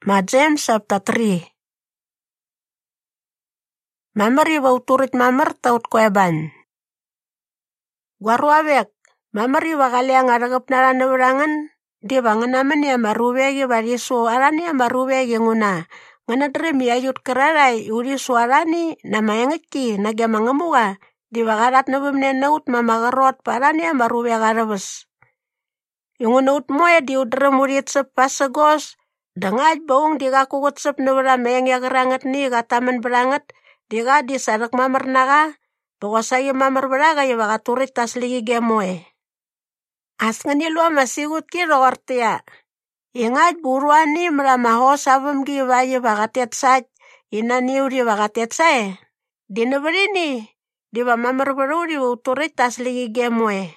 Ma James chapter 3. Mamar iwa uturit mamar taut kueban. Guaruavek, mamar iwa kaliang aragap nara nawarangan, di ba nganaman ya maruvegi varisu arani ya maruvegi nguna. Nganadrim ya yut kerarai urisu arani na mayangitki nagya mangamuga, di ba karat nabamne naut mamagarot parani ya maruveg arabas. Yung naut moya di udram uritsap pasagos, dangaj baung di kakugutsap nawara mayang ya gerangat ni kataman berangat, di ka di sarak mamar naga, pokosaya mamar beraga ya bakaturit tas ligi gemoy. Asngani lua masigut ki roortia. Ingaj buruani maramaho sabam gi vaya bakatet saj, inani uri bakatet say. Di nabarini, di ba mamar beruri uturit tas ligi gemoy.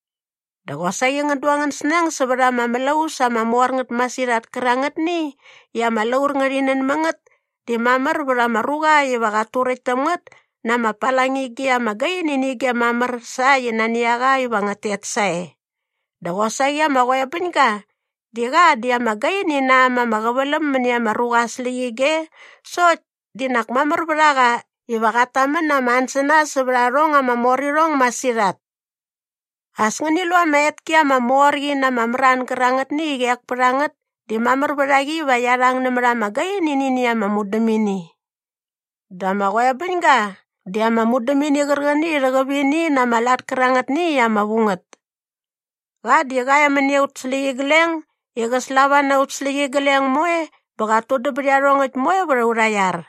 Dagosaya ngaduangan senang sebera mamalau sama muarngat masirat kerangat ni, ya malaur ngarinan mangat, di mamar beramaruga ya bakaturit tamat, nama palangi gia magayin ini gia mamar saya naniaga ya bangatet say. Dagosaya magoya benka, diga dia magayin ni nama magabalam mania marugas liige, so dinak mamar beraga, ya bakataman nama ansana seberarong ama morirong masirat. Asngani lua mayat kia mamori na mamran kerangat ni giak perangat, di mamar beragi bayarang namra magayin ini ni ama mudamini. Dama goya benga, di ama mudamini gergani ragabini na malat kerangat ni ama bungat. Ga di gaya maniaut seligi geleng, igas lawan naut seligi geleng moe, bagato de beriarongat moe berurayar.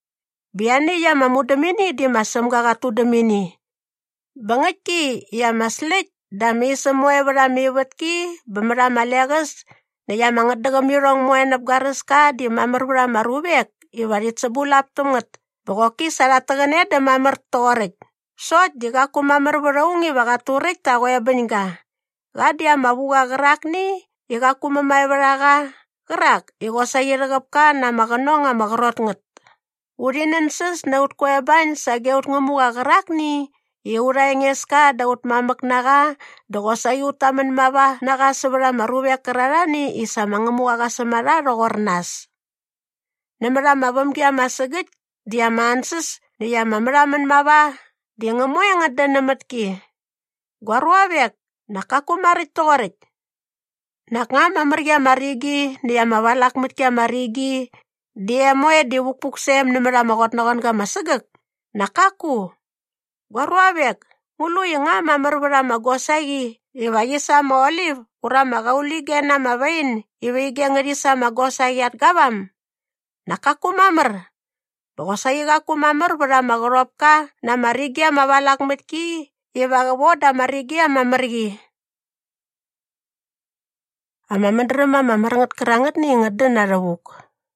Biani ya mamudamini di masam gagatu demini. Bangaki ya maslet, dami semoe beramiwatki, bemera malegas, na ya mangadagam yurong moe nabgaras ka, di mamar beramarubek, iwarit sebulap tungat. Bagoki saratagane da mamar torek. So, di kaku mamar beraungi bagaturek tagoya benga. Gadi ama buga gerak ni, ikaku mamay beraga gerak, ikosay iragap ka na maganong magarot ngat. Urinan sis naut kueban sa geut ngamuga gerak ni, iuray nges ka daut mamak naga, dagosay utaman maba naga sebera marubek kerarani isa mangamuga ka semara rogornas. Namara mabam kia masagit, dia mansis, dia mamaraman maba, dia ngamoy ang ada namatki. Guaruavek, nakakumarit torik. Naknga mamargia marigi, dia mawalak matkia marigi, dia moe di wukpuk sem namara magot nagon ka masagak. Nakaku. Guaruavek, ngulu yung nga mamarbara magosagi, iwayisa ma olive, ura magaulige na mabain, iwayige ngarisa magosagi at gabam. Nakaku mamar. Bagosagi kaku mamar bara magarop ka, na marigi mawalak matki, iwagawoda marigi mamargi. Ama mandrama mamarangat kerangat ni ngadan arawuk.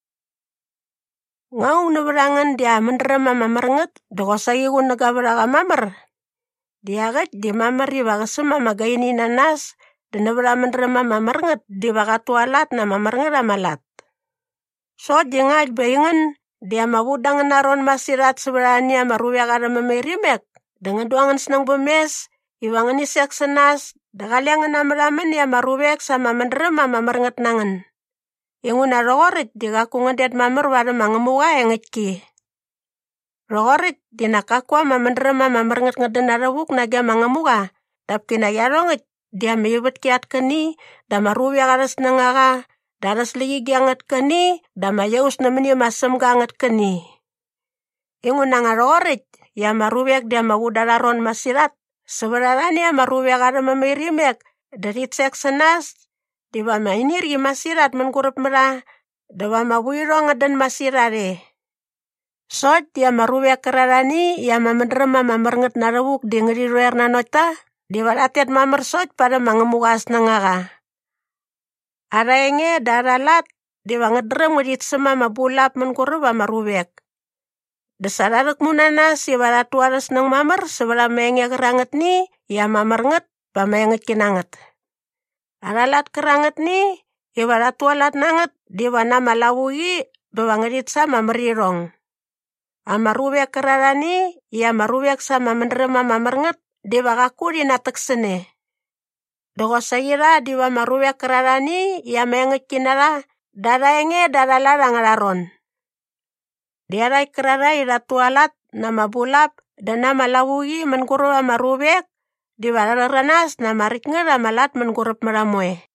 Ngaung nabarangan dia mandrama mamarangat, dagosagi ko nagabaraga mamar. Diagat di mamar iwagasama magaini nanas, dan nabara mandrama mamarangat, di wakatualat na mamarangat amalat. So di ngaj bayangan, dia mawudangan naron masirat seberani amaruya kada mamirimek, dengan duangan senang bemes, iwangan isyak senas, dakaliangan amaraman ya marubek sama mandrama mamarangat nangan. Inguna rogorit di kaku ngadet mamar wada mangamuga yang ngitki. Rogorit di nakakwa mamandrama mamarangat ngadan arawuk nagya mangamuga, tapki nagyarongit dia mayubat kiat kani, da marubek aras nangaga, daras ligi giangat kani, da mayaus namanya masam gangat kani. Inguna nga rogorit, ya marubek dia mawudararon masirat, sebenarnya ya marubek ada mamirimek, dari tsek senas, di ba mainir masirat mengkurup merah, da ba mawirong adan masirare. Sot dia marubek kerarani, ya mamandrama mamarangat narawuk di ngeriruer nanota, di walatet mamar sot pada mangamugas nangaga. Arayenge daralat, di ba ngadram ngadit sama mabulap mengkurup marubek. Dasararak munana si waratuaras ng mamar, sebala mayangya kerangat ni, ya mamarangat, pamayangat kinangat. Aralat kerangat ni, iwaratualat nangat, di wana malawugi, bawangadit sama marirong. Amarubek kerarani, ya marubek sama mandrama mamarangat, di wakakuri nataksane. Dogosayira, di wa marubek kerarani, ya mayangat kinara, Daraenge daralar angararon. Diaray kararay ratualat nama bulap dan nama lawugi mengurup ama rubek, diwararanas nama riknger ama lat mengurup meramoy.